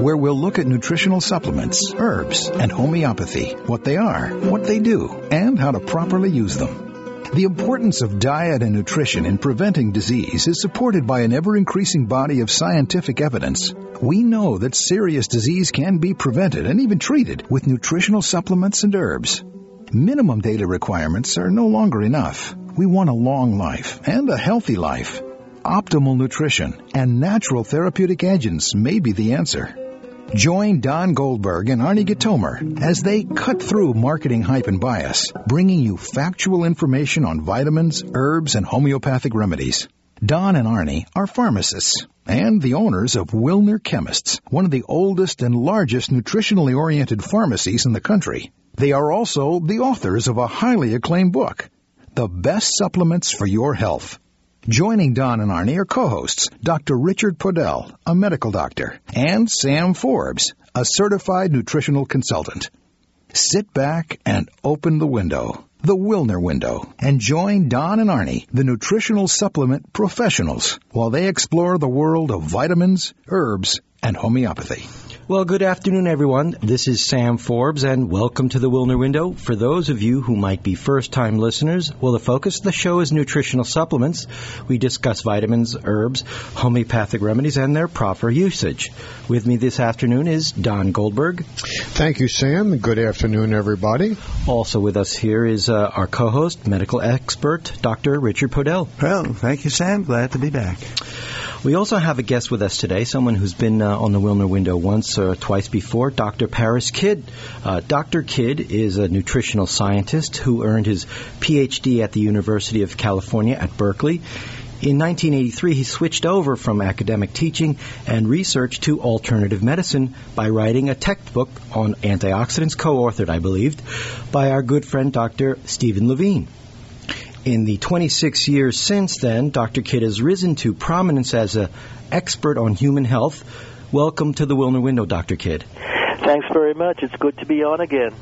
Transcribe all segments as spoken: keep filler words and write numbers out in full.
where we'll look at nutritional supplements, herbs, and homeopathy, what they are, what they do, and how to properly use them. The importance of diet and nutrition in preventing disease is supported by an ever-increasing body of scientific evidence. We know that serious disease can be prevented and even treated with nutritional supplements and herbs. Minimum daily requirements are no longer enough. We want a long life and a healthy life. Optimal nutrition and natural therapeutic agents may be the answer. Join Don Goldberg and Arnie Gitomer as they cut through marketing hype and bias, bringing you factual information on vitamins, herbs, and homeopathic remedies. Don and Arnie are pharmacists and the owners of Wilner Chemists, one of the oldest and largest nutritionally oriented pharmacies in the country. They are also the authors of a highly acclaimed book, The Best Supplements for Your Health. Joining Don and Arnie are co-hosts Doctor Richard Podell, a medical doctor, and Sam Forbes, a certified nutritional consultant. Sit back and open the window, the Wilner window, and join Don and Arnie, the nutritional supplement professionals, while they explore the world of vitamins, herbs, and homeopathy. Well, good afternoon, everyone. This is Sam Forbes, and welcome to the Wilner Window. For those of you who might be first-time listeners, well, the focus of the show is nutritional supplements. We discuss vitamins, herbs, homeopathic remedies, and their proper usage. With me this afternoon is Don Goldberg. Thank you, Sam. Good afternoon, everybody. Also with us here is uh, our co-host, medical expert, Doctor Richard Podell. Well, thank you, Sam. Glad to be back. We also have a guest with us today, someone who's been uh, on the Wilner Window once or twice before, Doctor Paris Kidd. Uh, Doctor Kidd is a nutritional scientist who earned his P H D at the University of California at Berkeley. In nineteen eighty-three, he switched over from academic teaching and research to alternative medicine by writing a textbook on antioxidants, co-authored, I believed, by our good friend Doctor Stephen Levine. In the twenty-six years since then, Doctor Kidd has risen to prominence as an expert on human health. Welcome to the Wilner Window, Doctor Kidd. Thanks very much. It's good to be on again.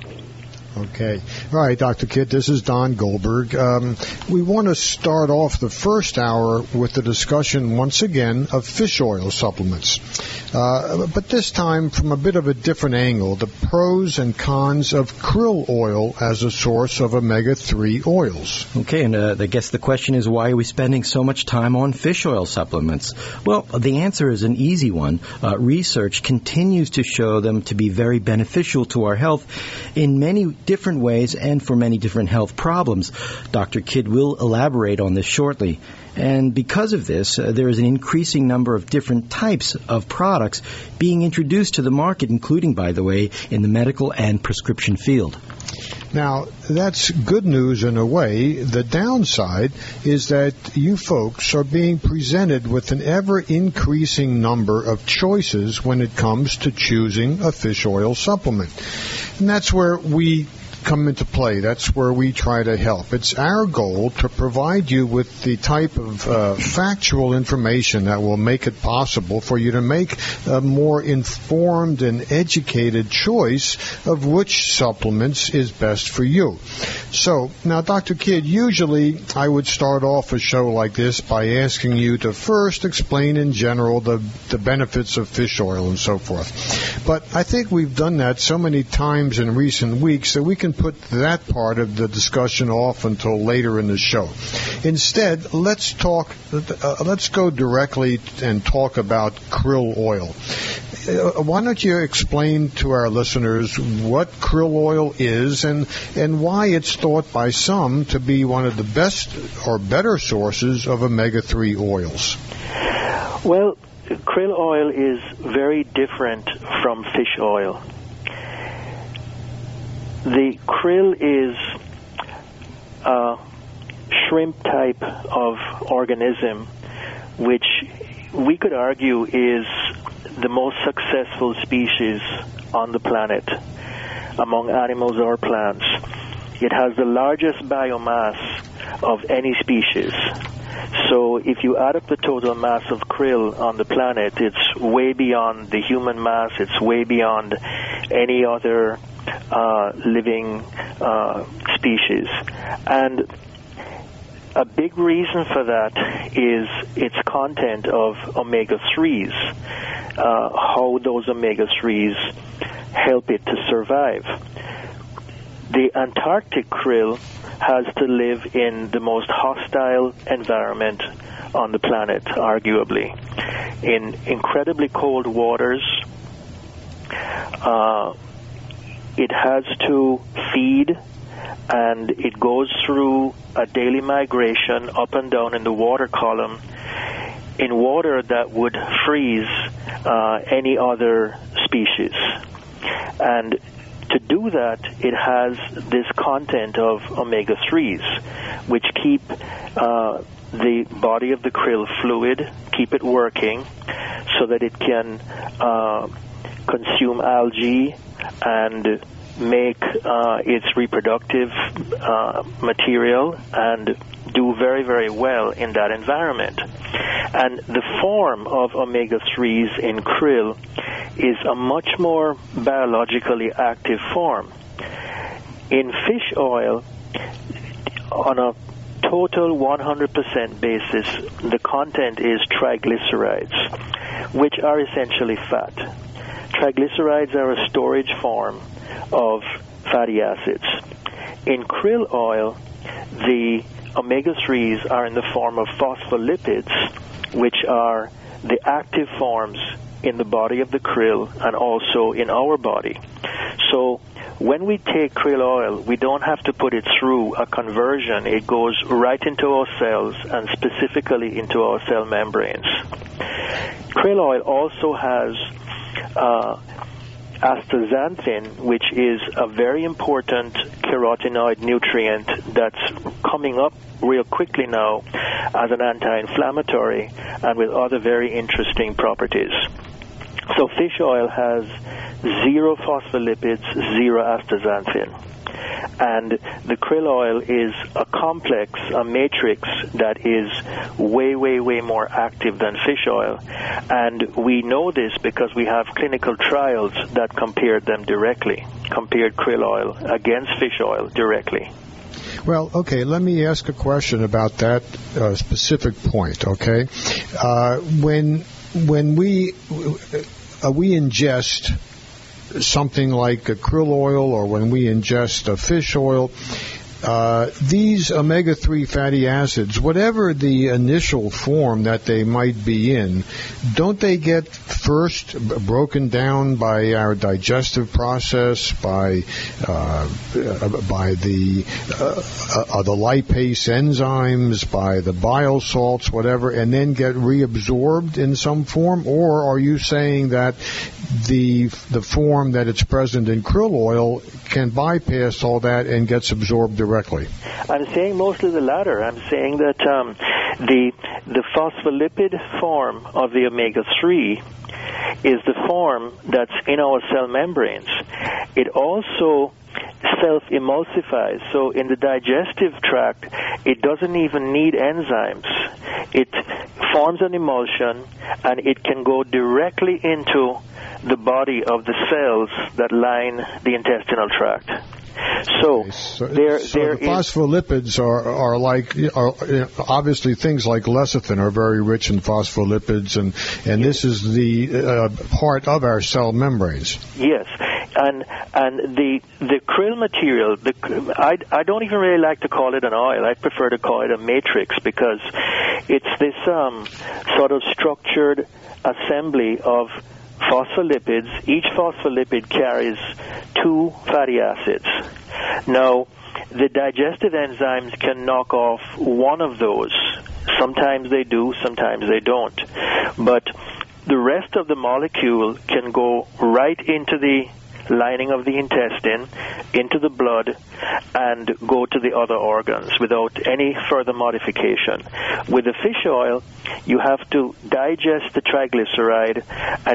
Okay. All right, Doctor Kidd, this is Don Goldberg. Um, we want to start off the first hour with the discussion, once again, of fish oil supplements. Uh, but this time from a bit of a different angle, the pros and cons of krill oil as a source of omega three oils. Okay, and uh, I guess the question is, why are we spending so much time on fish oil supplements? Well, the answer is an easy one. Uh, research continues to show them to be very beneficial to our health in many different ways and for many different health problems. Doctor Kidd will elaborate on this shortly. And because of this, uh, there is an increasing number of different types of products being introduced to the market, including, by the way, in the medical and prescription field. Now, that's good news in a way. The downside is that you folks are being presented with an ever-increasing number of choices when it comes to choosing a fish oil supplement. And that's where we come into play. That's where we try to help. It's our goal to provide you with the type of uh, factual information that will make it possible for you to make a more informed and educated choice of which supplements is best for you. So, now, Doctor Kidd, usually I would start off a show like this by asking you to first explain in general the, the benefits of fish oil and so forth. But I think we've done that so many times in recent weeks that we can put that part of the discussion off until later in the show. Instead, let's talk. Uh, let's go directly and talk about krill oil. Uh, why don't you explain to our listeners what krill oil is and and why it's thought by some to be one of the best or better sources of omega three oils? Well, krill oil is very different from fish oil. The krill is a shrimp type of organism, which we could argue is the most successful species on the planet among animals or plants. It has the largest biomass of any species. So if you add up the total mass of krill on the planet, it's way beyond the human mass. It's way beyond any other uh, living uh, species. And a big reason for that is its content of omega threes. uh, how those omega threes help it to survive. The Antarctic krill has to live in the most hostile environment on the planet, arguably, in incredibly cold waters. Uh, it has to feed, and it goes through a daily migration up and down in the water column in water that would freeze uh, any other species. And to do that, it has this content of omega threes, which keep uh, the body of the krill fluid, keep it working, so that it can uh, consume algae and make uh, its reproductive uh, material and do very, very well in that environment. And the form of omega threes in krill is a much more biologically active form. In fish oil, on a total one hundred percent basis, the content is triglycerides, which are essentially fat. Triglycerides are a storage form of fatty acids. In krill oil, the omega threes are in the form of phospholipids, which are the active forms in the body of the krill and also in our body. So when we take krill oil, we don't have to put it through a conversion. It goes right into our cells and specifically into our cell membranes. Krill oil also has uh, astaxanthin, which is a very important carotenoid nutrient that's coming up real quickly now as an anti-inflammatory and with other very interesting properties. So fish oil has zero phospholipids, zero astaxanthin. And the krill oil is a complex, a matrix that is way, way, way more active than fish oil. And we know this because we have clinical trials that compared them directly, compared krill oil against fish oil directly. Well, okay, let me ask a question about that uh, specific point, okay? Uh, when when we uh, we ingest something like a krill oil or when we ingest a fish oil, uh, these omega three fatty acids, whatever the initial form that they might be in, don't they get first broken down by our digestive process, by uh, by the uh, uh, the lipase enzymes, by the bile salts, whatever, and then get reabsorbed in some form? Or are you saying that the the form that it's present in krill oil can bypass all that and gets absorbed directly? I'm saying mostly the latter. I'm saying that um, the the phospholipid form of the omega three is the form that's in our cell membranes. It also self-emulsifies. So in the digestive tract, it doesn't even need enzymes. It forms an emulsion, and it can go directly into the body of the cells that line the intestinal tract. So, okay, so, there, so there the phospholipids are are like are, obviously things like lecithin are very rich in phospholipids, and and this is the uh, part of our cell membranes. Yes, and and the the krill material, the I I don't even really like to call it an oil. I prefer to call it a matrix because it's this um, sort of structured assembly of phospholipids. Each phospholipid carries two fatty acids. Now, the digestive enzymes can knock off one of those. Sometimes they do, sometimes they don't. But the rest of the molecule can go right into the lining of the intestine, into the blood, and go to the other organs without any further modification. With the fish oil, you have to digest the triglyceride, and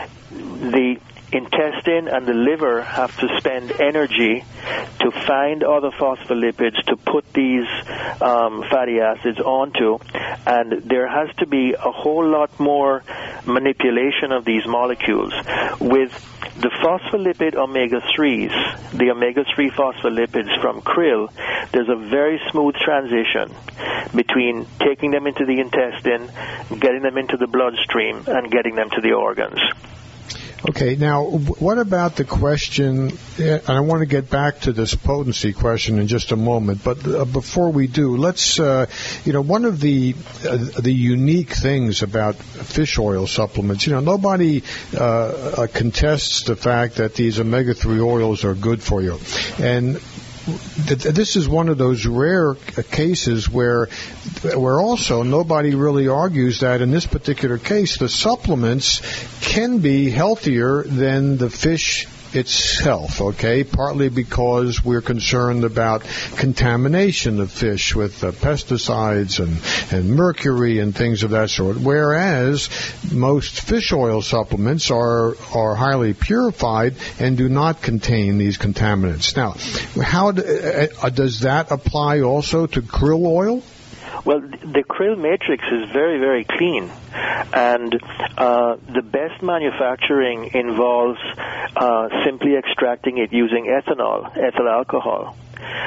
then the intestine and the liver have to spend energy to find other phospholipids to put these um, fatty acids onto, and there has to be a whole lot more manipulation of these molecules. With the phospholipid omega threes, the omega three phospholipids from krill, there's a very smooth transition between taking them into the intestine, getting them into the bloodstream, and getting them to the organs. Okay, now, what about the question, and I want to get back to this potency question in just a moment, but uh, before we do, let's, uh, you know, one of the uh, the unique things about fish oil supplements, you know, nobody uh, uh, contests the fact that these omega three oils are good for you. And this is one of those rare cases where where also nobody really argues that in this particular case the supplements can be healthier than the fish itself, okay, partly because we're concerned about contamination of fish with uh, pesticides and, and mercury and things of that sort, whereas most fish oil supplements are are highly purified and do not contain these contaminants. Now, how do, uh, does that apply also to krill oil? Well, the krill matrix is very, very clean, and uh, the best manufacturing involves uh, simply extracting it using ethanol, ethyl alcohol.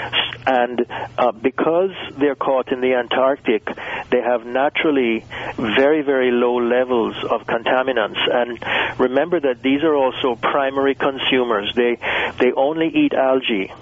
And uh, because they're caught in the Antarctic, they have naturally very, very low levels of contaminants. And remember that these are also primary consumers. They they only eat algae,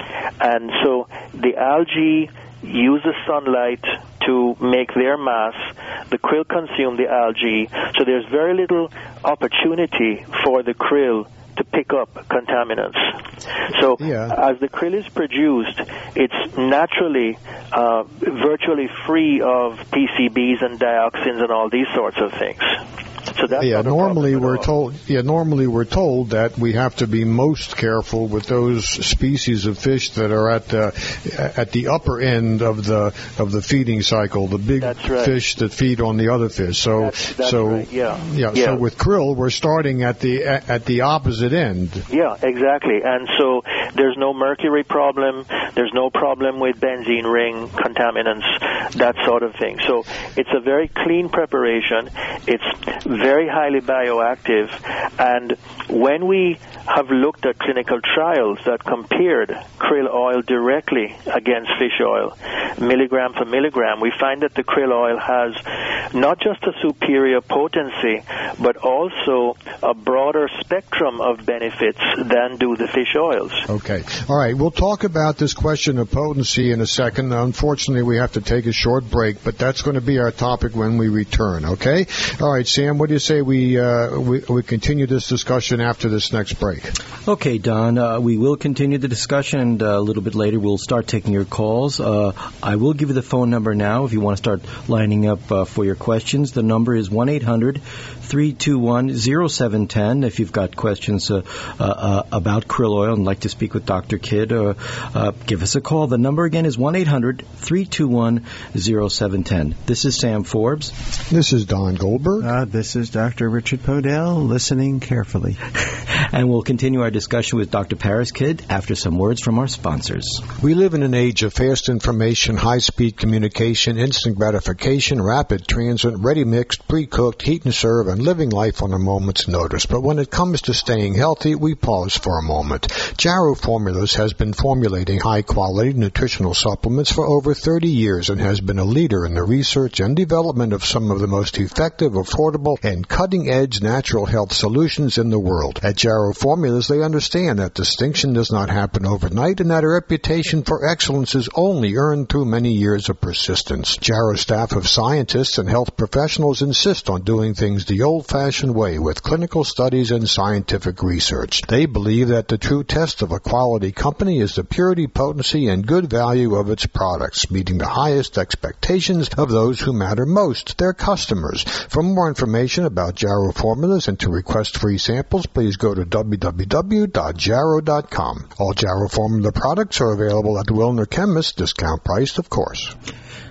and so the algae use the sunlight to make their mass. The krill consume the algae, so there's very little opportunity for the krill to pick up contaminants. So yeah. As the krill is produced, it's naturally uh, virtually free of P C Bs and dioxins and all these sorts of things. So that's yeah, normally we're told. Yeah, normally we're told that we have to be most careful with those species of fish that are at the at the upper end of the of the feeding cycle. The big that's right. fish that feed on the other fish. So that's, that's so right. yeah. yeah. Yeah. So with krill, we're starting at the at the opposite end. Yeah, exactly. And so there's no mercury problem. There's no problem with benzene ring contaminants, that sort of thing. So it's a very clean preparation. It's very highly bioactive, and when we have looked at clinical trials that compared krill oil directly against fish oil, milligram for milligram, we find that the krill oil has not just a superior potency, but also a broader spectrum of benefits than do the fish oils. Okay. All right. We'll talk about this question of potency in a second. Unfortunately, we have to take a short break, but that's going to be our topic when we return, okay? All right, Sam, what do you say we, uh, we, we continue this discussion after this next break? Okay, Don, uh, we will continue the discussion, and uh, a little bit later we'll start taking your calls. Uh, I will give you the phone number now if you want to start lining up uh, for your questions. The number is one eight hundred three two one oh seven one oh. If you've got questions uh, uh, uh, about krill oil and like to speak with Doctor Kidd, uh, uh, give us a call. The number again is one eight hundred three two one oh seven one oh. This is Sam Forbes. This is Don Goldberg. Uh, this is Doctor Richard Podell, listening carefully. And we'll continue our discussion with Doctor Paris Kidd after some words from our sponsors. We live in an age of fast information, high-speed communication, instant gratification, rapid transit, ready-mixed, pre-cooked, heat and serve, and living life on a moment's notice. But when it comes to staying healthy, we pause for a moment. Jarrow Formulas has been formulating high-quality nutritional supplements for over thirty years and has been a leader in the research and development of some of the most effective, affordable, and cutting-edge natural health solutions in the world. At Jarrow Formulas, they understand that distinction does not happen overnight and that a reputation for excellence is only earned through many years of persistence. Jarrow's staff of scientists and health professionals insist on doing things the old-fashioned way with clinical studies and scientific research. They believe that the true test of a quality company is the purity, potency, and good value of its products, meeting the highest expectations of those who matter most, their customers. For more information about Jarrow Formulas and to request free samples, please go to w w w dot jarrow dot com. All Jarrow Formula products are available at Wilner Chemist, discount priced, of course.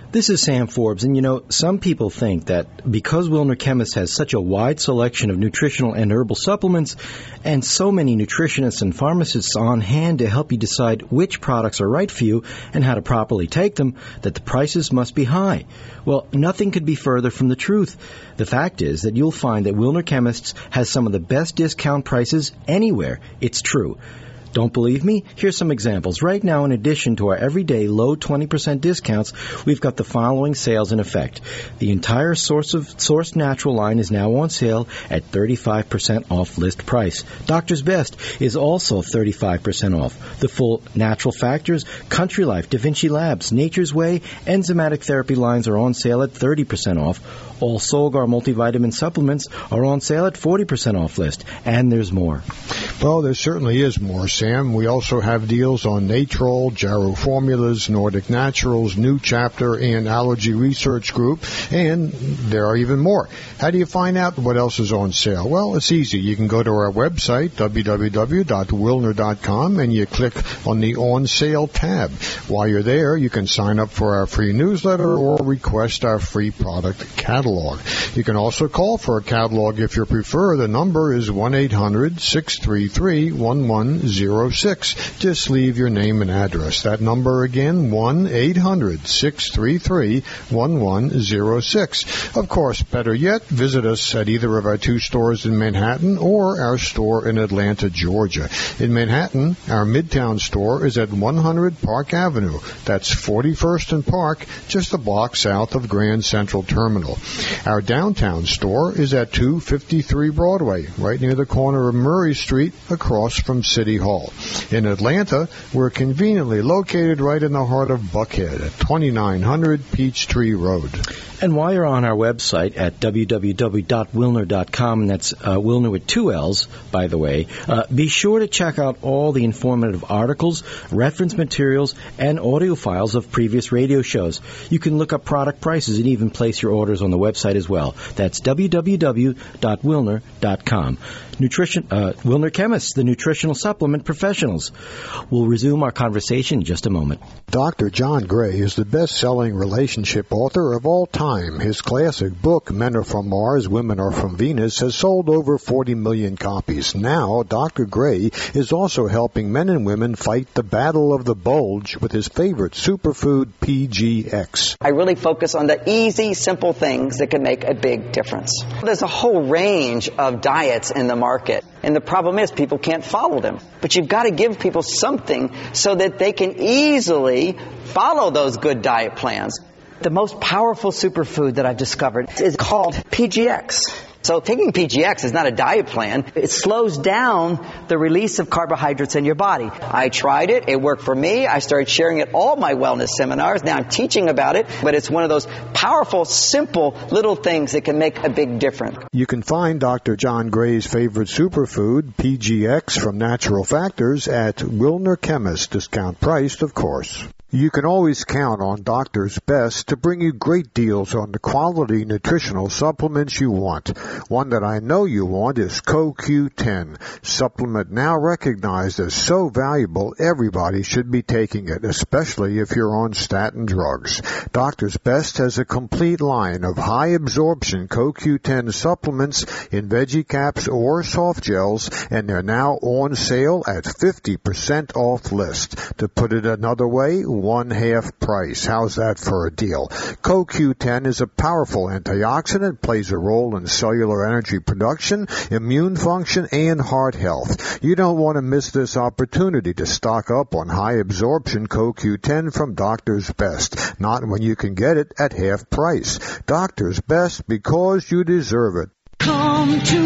This is Sam Forbes, and you know, some people think that because Wilner Chemist has such a wide selection of nutritional and herbal supplements, and so many nutritionists and pharmacists on hand to help you decide which products are right for you and how to properly take them, that the prices must be high. Well, nothing could be further from the truth. The fact is that you'll find that Wilner Chemists has some of the best discount prices anywhere. It's true. Don't believe me? Here's some examples. Right now, in addition to our everyday low twenty percent discounts, we've got the following sales in effect. The entire Source of Source Natural line is now on sale at thirty-five percent off list price. Doctor's Best is also thirty-five percent off. The full Natural Factors, Country Life, Da Vinci Labs, Nature's Way, Enzymatic Therapy lines are on sale at thirty percent off. All Solgar multivitamin supplements are on sale at forty percent off list. And there's more. Well, there certainly is more, Sam. We also have deals on Natrol, Jarrow Formulas, Nordic Naturals, New Chapter, and Allergy Research Group, and there are even more. How do you find out what else is on sale? Well, it's easy. You can go to our website, w w w dot wilner dot com, and you click on the On Sale tab. While you're there, you can sign up for our free newsletter or request our free product catalog. You can also call for a catalog if you prefer. The number is one eight hundred six three three one one zero six. Just leave your name and address. That number again, one eight hundred six three three one one zero six. Of course, better yet, visit us at either of our two stores in Manhattan or our store in Atlanta, Georgia. In Manhattan, our Midtown store is at one hundred Park Avenue. That's forty-first and Park, just a block south of Grand Central Terminal. Our downtown store is at two fifty-three Broadway, right near the corner of Murray Street, across from City Hall. In Atlanta, we're conveniently located right in the heart of Buckhead at twenty-nine hundred Peachtree Road. And while you're on our website at w w w dot wilner dot com, and that's uh, Wilner with two L's, by the way, uh, be sure to check out all the informative articles, reference materials, and audio files of previous radio shows. You can look up product prices and even place your orders on the website as well. That's w w w dot wilner dot com. Nutrition, uh, Wilner Chemists, the nutritional supplement professionals. We'll resume our conversation in just a moment. Doctor John Gray is the best-selling relationship author of all time. His classic book, Men Are From Mars, Women Are From Venus, has sold over forty million copies. Now, Doctor Gray is also helping men and women fight the battle of the bulge with his favorite superfood, P G X. I really focus on the easy, simple things that can make a big difference. There's a whole range of diets in the market, and the problem is people can't follow them. But you've got to give people something so that they can easily follow those good diet plans. The most powerful superfood that I've discovered is called P G X. So taking P G X is not a diet plan. It slows down the release of carbohydrates in your body. I tried it. It worked for me. I started sharing it at all my wellness seminars. Now I'm teaching about it. But it's one of those powerful, simple little things that can make a big difference. You can find Doctor John Gray's favorite superfood, P G X from Natural Factors, at Wilner Chemist, discount priced, of course. You can always count on Doctor's Best to bring you great deals on the quality nutritional supplements you want. One that I know you want is C O Q ten, supplement now recognized as so valuable everybody should be taking it, especially if you're on statin drugs. Doctor's Best has a complete line of high-absorption C O Q ten supplements in veggie caps or soft gels, and they're now on sale at fifty percent off list. To put it another way, one half price. How's that for a deal? C O Q ten is a powerful antioxidant, plays a role in cellular energy production, immune function, and heart health. You don't want to miss this opportunity to stock up on high absorption C O Q ten from Doctor's Best. Not when you can get it at half price. Doctor's Best, because you deserve it. Come to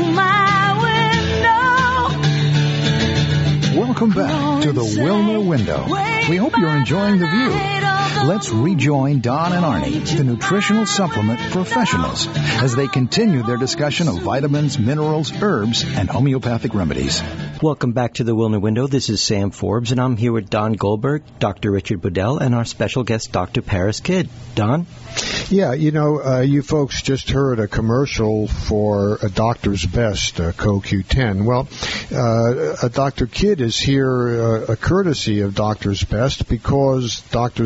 my window. Welcome back to the Wilner Window. We hope you're enjoying the view. Let's rejoin Don and Arnie, the nutritional supplement professionals, as they continue their discussion of vitamins, minerals, herbs, and homeopathic remedies. Welcome back to the Wilner Window. This is Sam Forbes, and I'm here with Don Goldberg, Doctor Richard Bodell, and our special guest, Doctor Paris Kidd. Don? Yeah, you know, uh, you folks just heard a commercial for a Doctor's Best, uh, C O Q ten. Well, uh, Doctor Kidd is here, uh, a courtesy of Doctor's Best, because Doctor's Best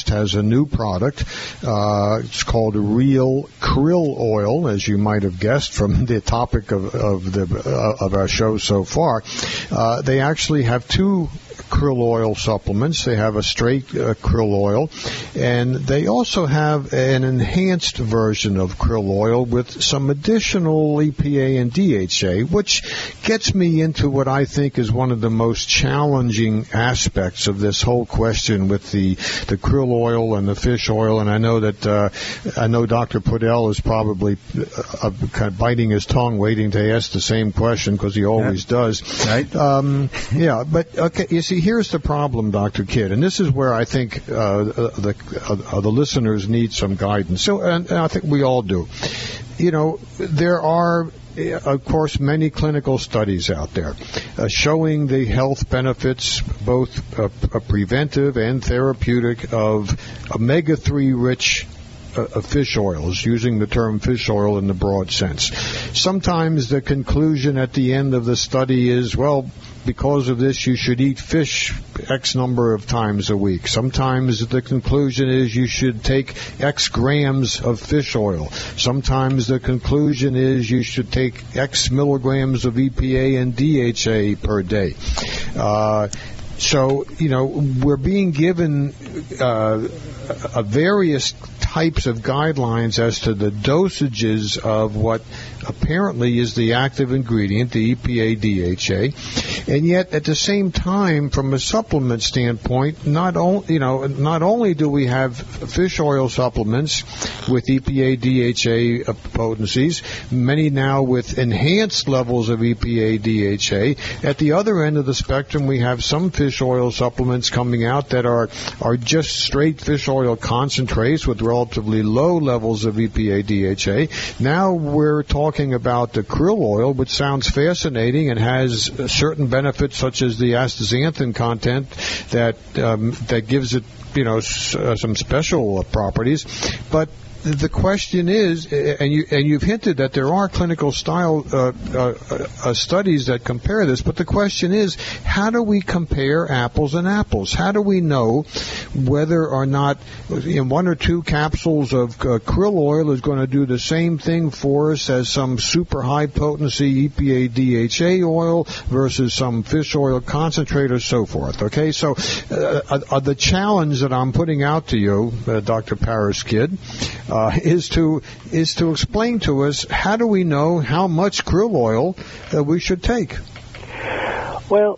has a new product. Uh, it's called Real Krill Oil, as you might have guessed from the topic of, of the uh, of our show so far. Uh, they actually have two krill oil supplements. They have a straight uh, krill oil, and they also have an enhanced version of krill oil with some additional E P A and D H A, which gets me into what I think is one of the most challenging aspects of this whole question with the, the krill oil and the fish oil. And I know that uh, I know Doctor Podell is probably uh, kind of biting his tongue waiting to ask the same question, because he always yeah. does. Right. Um, yeah, but okay, you see, here's the problem, Doctor Kidd, and this is where I think uh, the uh, the listeners need some guidance. So, and, and I think we all do. You know, there are, of course, many clinical studies out there uh, showing the health benefits, both uh, preventive and therapeutic, of omega three rich Uh, fish oils, using the term fish oil in the broad sense. Sometimes the conclusion at the end of the study is, well, because of this, you should eat fish X number of times a week. Sometimes the conclusion is you should take X grams of fish oil. Sometimes the conclusion is you should take X milligrams of E P A and D H A per day. Uh, so, you know, we're being given uh, a various types of guidelines as to the dosages of what apparently is the active ingredient, the E P A D H A, and yet at the same time, from a supplement standpoint, not only you know not only do we have fish oil supplements with E P A D H A potencies, many now with enhanced levels of E P A D H A. At the other end of the spectrum, we have some fish oil supplements coming out that are are just straight fish oil concentrates with relatively low levels of E P A D H A. Now we're talking about the krill oil, which sounds fascinating and has certain benefits such as the astaxanthin content that um, that gives it, you know, s- uh, some special properties. But the question is, and you and you've hinted that there are clinical style uh, uh, uh, studies that compare this, but the question is, how do we compare apples and apples? How do we know whether or not in one or two capsules of uh, krill oil is going to do the same thing for us as some super high potency E P A D H A oil versus some fish oil concentrate or so forth? Okay, so uh, uh, the challenge that I'm putting out to you, uh, Doctor Paris Kidd, Uh, is to is to explain to us, how do we know how much krill oil uh, we should take? Well,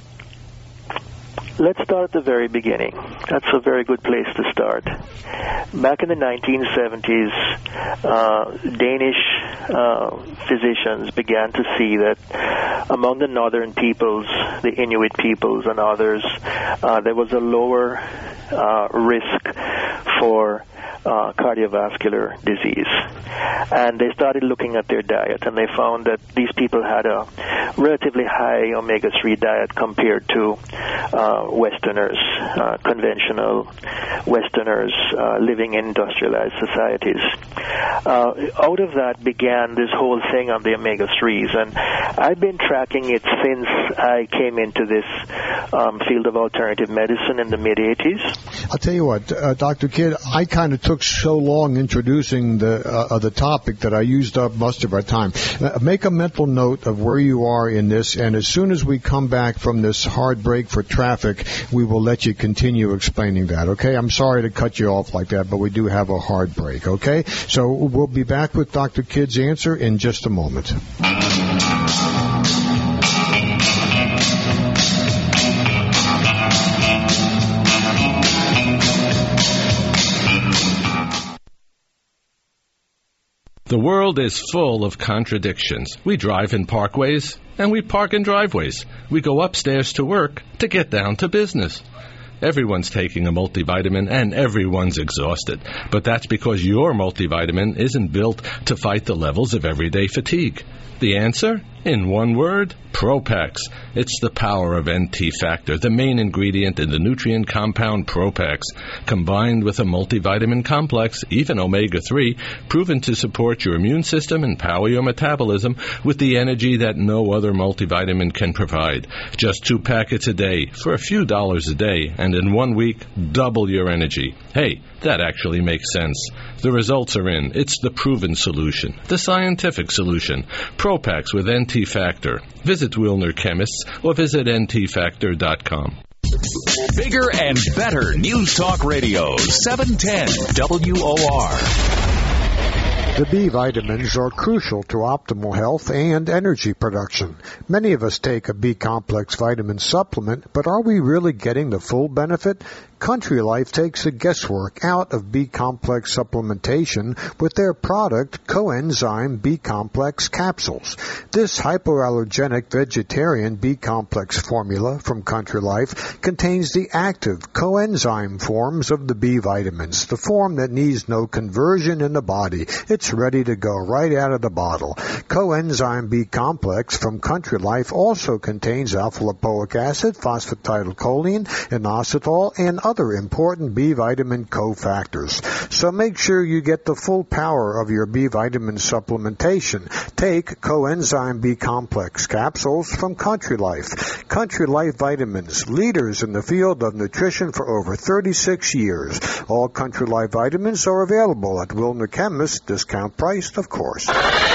let's start at the very beginning. That's a very good place to start. Back in the nineteen seventies, uh, Danish uh, physicians began to see that among the northern peoples, the Inuit peoples and others, uh, there was a lower uh, risk for Uh, cardiovascular disease. And they started looking at their diet, and they found that these people had a relatively high omega three diet compared to uh, Westerners, uh, conventional Westerners uh, living in industrialized societies. Uh, out of that began this whole thing on the omega threes, and I've been tracking it since I came into this um, field of alternative medicine in the mid-eighties. I'll tell you what, uh, Doctor Kidd, I kind of took so long introducing the uh, the topic that I used up most of our time. Uh, make a mental note of where you are in this, and as soon as we come back from this hard break for traffic, we will let you continue explaining that, okay? I'm sorry to cut you off like that, but we do have a hard break, okay? So we'll be back with Doctor Kidd's answer in just a moment. The world is full of contradictions. We drive in parkways, and we park in driveways. We go upstairs to work to get down to business. Everyone's taking a multivitamin, and everyone's exhausted. But that's because your multivitamin isn't built to fight the levels of everyday fatigue. The answer? In one word, Propax. It's the power of N T Factor, the main ingredient in the nutrient compound Propax, combined with a multivitamin complex, even omega three, proven to support your immune system and power your metabolism with the energy that no other multivitamin can provide. Just two packets a day for a few dollars a day, and in one week, double your energy. Hey, that actually makes sense. The results are in. It's the proven solution, the scientific solution. Propax with N T Factor. Visit Wilner Chemists or visit N T factor dot com. Bigger and better News Talk Radio, seven ten W O R. The B vitamins are crucial to optimal health and energy production. Many of us take a B-complex vitamin supplement, but are we really getting the full benefit? Country Life takes the guesswork out of B-complex supplementation with their product Coenzyme B-complex capsules. This hypoallergenic vegetarian B-complex formula from Country Life contains the active coenzyme forms of the B vitamins, the form that needs no conversion in the body. It's ready to go right out of the bottle. Coenzyme B-complex from Country Life also contains alpha-lipoic acid, phosphatidylcholine, inositol, and other important B vitamin cofactors. So make sure you get the full power of your B vitamin supplementation. Take Coenzyme B complex capsules from Country Life. Country Life vitamins, leaders in the field of nutrition for over thirty-six years. All Country Life vitamins are available at Wilner Chemists, discount priced, of course.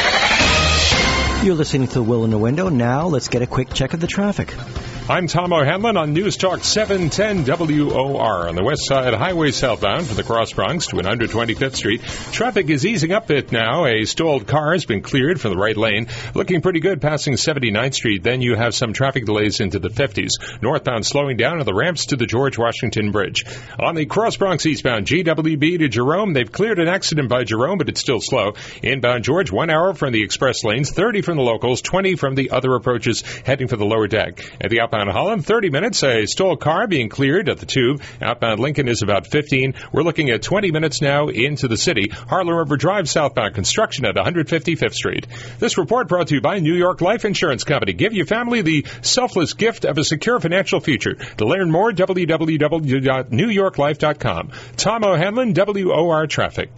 You're listening to Will in the Window. Now let's get a quick check of the traffic. I'm Tom O'Hanlon on News Talk seven ten W O R. On the west side highway southbound from the Cross Bronx to one hundred twenty-fifth Street, traffic is easing up a bit now. A stalled car has been cleared from the right lane, looking pretty good passing seventy-ninth Street. Then you have some traffic delays into the fifties. Northbound slowing down on the ramps to the George Washington Bridge. On the Cross Bronx eastbound, G W B to Jerome, they've cleared an accident by Jerome, but it's still slow. Inbound George, one hour from the express lanes, thirty from the locals, twenty from the other approaches heading for the lower deck. At the outbound Holland, thirty minutes. A stalled car being cleared at the Tube. Outbound Lincoln is about fifteen. We're looking at twenty minutes now into the city. Harlem River Drive southbound construction at one hundred fifty-fifth Street. This report brought to you by New York Life Insurance Company. Give your family the selfless gift of a secure financial future. To learn more, w w w dot new york life dot com. Tom O'Hanlon, W O R Traffic.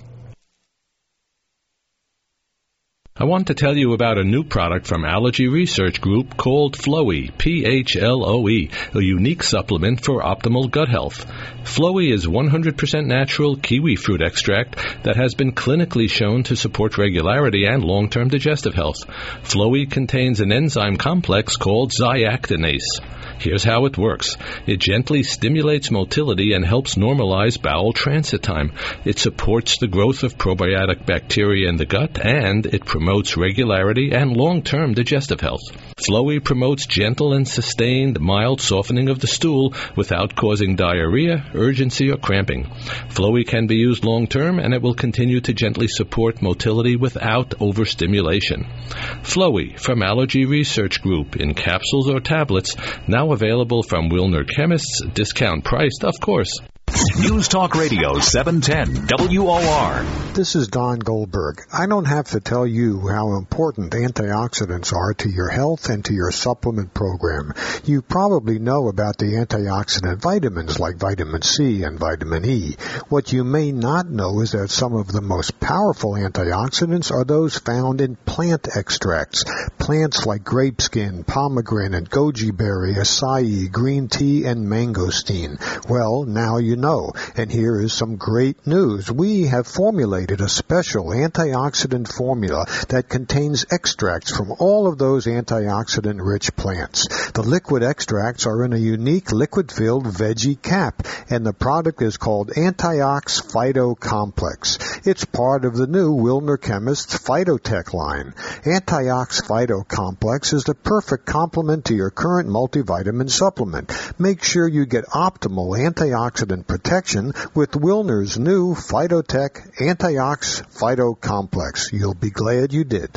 I want to tell you about a new product from Allergy Research Group called Floe, P H L O E, a unique supplement for optimal gut health. Floe is one hundred percent natural kiwi fruit extract that has been clinically shown to support regularity and long-term digestive health. Floe contains an enzyme complex called zyactinase. Here's how it works. It gently stimulates motility and helps normalize bowel transit time. It supports the growth of probiotic bacteria in the gut, and it promotes regularity and long-term digestive health. Floe promotes gentle and sustained mild softening of the stool without causing diarrhea, urgency, or cramping. Floe can be used long-term, and it will continue to gently support motility without overstimulation. Floe from Allergy Research Group in capsules or tablets, now available from Wilner Chemists, discount priced, of course. News Talk Radio seven ten W O R. This is Don Goldberg. I don't have to tell you how important antioxidants are to your health and to your supplement program. You probably know about the antioxidant vitamins like vitamin C and vitamin E. What you may not know is that some of the most powerful antioxidants are those found in plant extracts. Plants like grape skin, pomegranate, goji berry, acai, green tea, and mangosteen. Well, now you know. And here is some great news. We have formulated a special antioxidant formula that contains extracts from all of those antioxidant-rich plants. The liquid extracts are in a unique liquid-filled veggie cap, and the product is called Antiox Phyto Complex. It's part of the new Wilner Chemists Phytotech line. Antiox Phyto Complex is the perfect complement to your current multivitamin supplement. Make sure you get optimal antioxidant protection with Wilner's new Phytotech Antiox Phyto Complex. You'll be glad you did.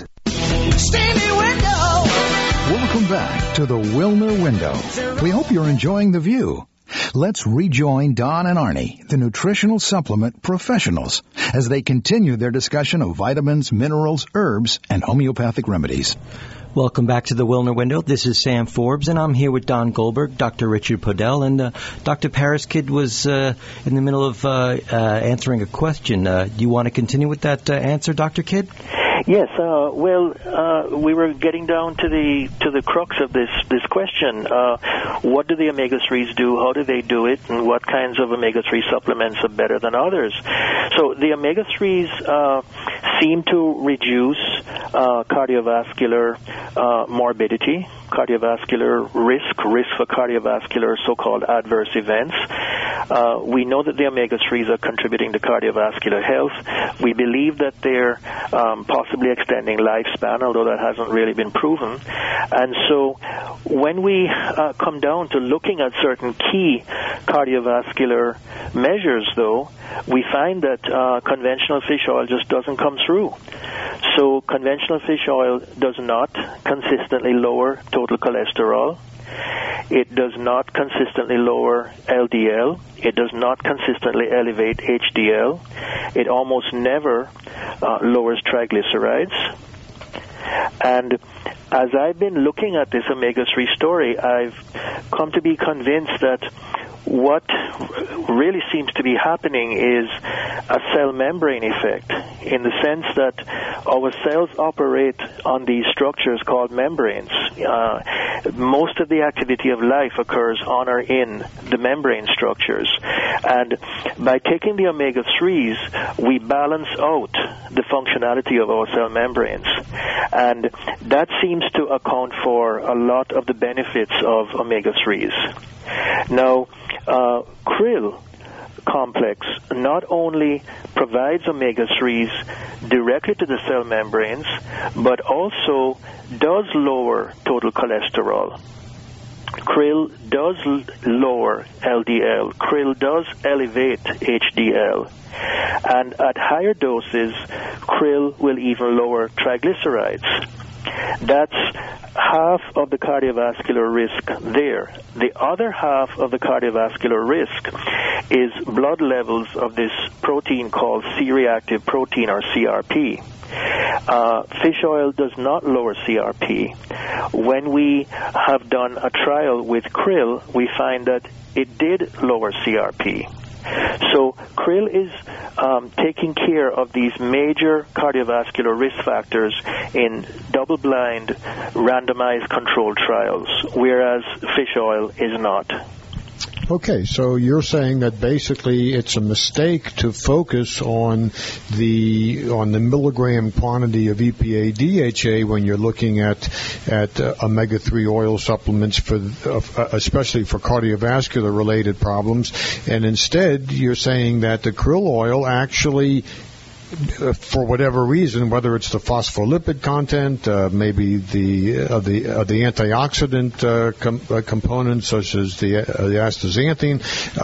Welcome back to the Wilner Window. We hope you're enjoying the view. Let's rejoin Don and Arnie, the nutritional supplement professionals, as they continue their discussion of vitamins, minerals, herbs, and homeopathic remedies. Welcome back to the Wilner Window. This is Sam Forbes, and I'm here with Don Goldberg, Doctor Richard Podell, and uh, Doctor Paris Kidd was uh, in the middle of uh, uh, answering a question. Uh, do you want to continue with that uh, answer, Doctor Kidd? Yes. Uh, well, uh, we were getting down to the to the crux of this this question. Uh, what do the omega threes do? How do they do it? And what kinds of omega three supplements are better than others? So the omega threes uh, seem to reduce uh, cardiovascular uh, morbidity, cardiovascular risk, risk for cardiovascular so-called adverse events. Uh, we know that the omega threes are contributing to cardiovascular health. We believe that they're um, possibly extending lifespan, although that hasn't really been proven. And so when we uh, come down to looking at certain key cardiovascular measures, though, we find that uh, conventional fish oil just doesn't come through. So conventional fish oil does not consistently lower total cholesterol. It does not consistently lower L D L. It does not consistently elevate H D L. It almost never uh, lowers triglycerides. And as I've been looking at this omega three story, I've come to be convinced that what really seems to be happening is a cell membrane effect, in the sense that our cells operate on these structures called membranes. Uh, most of the activity of life occurs on or in the membrane structures. And by taking the omega threes, we balance out the functionality of our cell membranes. And that seems to account for a lot of the benefits of omega threes. Now, uh, krill complex not only provides omega threes directly to the cell membranes, but also does lower total cholesterol. Krill does l- lower L D L. Krill does elevate H D L. And at higher doses, krill will even lower triglycerides. That's half of the cardiovascular risk there. The other half of the cardiovascular risk is blood levels of this protein called C-reactive protein, or C R P. Uh, fish oil does not lower C R P. When we have done a trial with krill, we find that it did lower C R P. So krill is um, taking care of these major cardiovascular risk factors in double-blind, randomized controlled trials, whereas fish oil is not. Okay, so you're saying that basically it's a mistake to focus on the on the milligram quantity of E P A D H A when you're looking at at uh, omega three oil supplements for uh, especially for cardiovascular related problems, and instead you're saying that the krill oil actually, Uh, for whatever reason, whether it's the phospholipid content, uh, maybe the uh, the uh, the antioxidant uh, com- uh, components such as the uh, the astaxanthin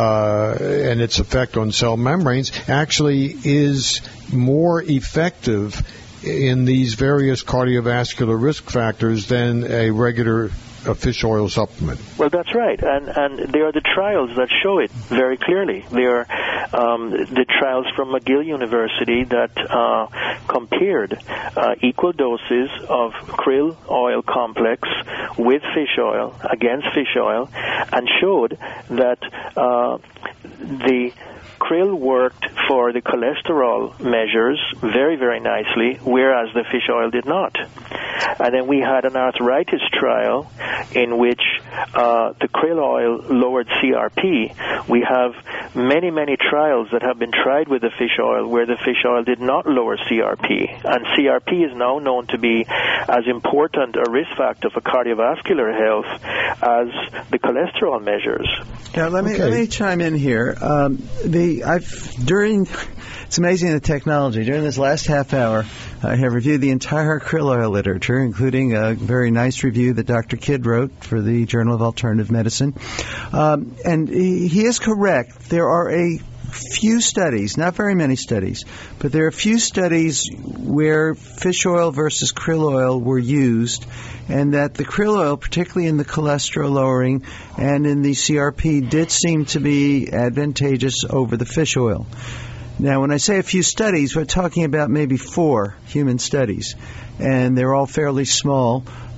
uh, and its effect on cell membranes, actually is more effective in these various cardiovascular risk factors than a regular a fish oil supplement. Well, that's right, and and there are the trials that show it very clearly. There are um, the trials from McGill University that uh, compared uh, equal doses of krill oil complex with fish oil against fish oil, and showed that uh, the krill worked for the cholesterol measures very, very nicely, whereas the fish oil did not. And then we had an arthritis trial in which uh, the krill oil lowered C R P. We have many, many trials that have been tried with the fish oil where the fish oil did not lower C R P. And C R P is now known to be as important a risk factor for cardiovascular health as the cholesterol measures. Now, let me okay. let me chime in here. Um, the I've during it's amazing the technology. During this last half hour, I have reviewed the entire krill oil literature, including a very nice review that Doctor Kidd wrote for the Journal of Alternative Medicine. Um, and he, he is correct. There are a few studies, not very many studies, but there are a few studies where fish oil versus krill oil were used, and that the krill oil, particularly in the cholesterol lowering and in the C R P, did seem to be advantageous over the fish oil. Now, when I say a few studies, we're talking about maybe four human studies, and they're all fairly small.